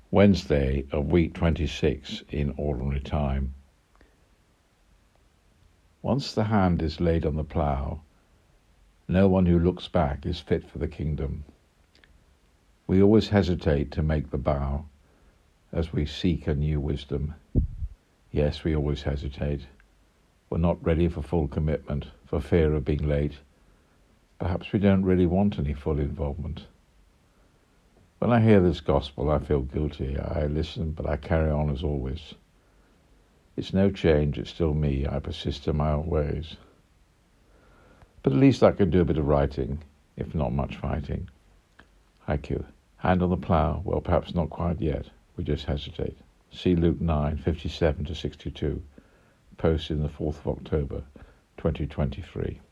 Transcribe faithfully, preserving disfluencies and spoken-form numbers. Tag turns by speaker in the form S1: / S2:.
S1: Wednesday of week twenty-six in ordinary time. Once the hand is laid on the plough, no one who looks back is fit for the kingdom. We always hesitate to make the bow as we seek a new wisdom. Yes, we always hesitate. We're not ready for full commitment for fear of being late. Perhaps we don't really want any full involvement. When I hear this gospel, I feel guilty. I listen, but I carry on as always. It's no change, it's still me. I persist in my old ways. But at least I can do a bit of writing, if not much fighting. Haiku. Hand on the plough, well, perhaps not quite yet. We just hesitate. See Luke nine, fifty-seven to sixty-two, posted on the fourth of October, twenty twenty-three.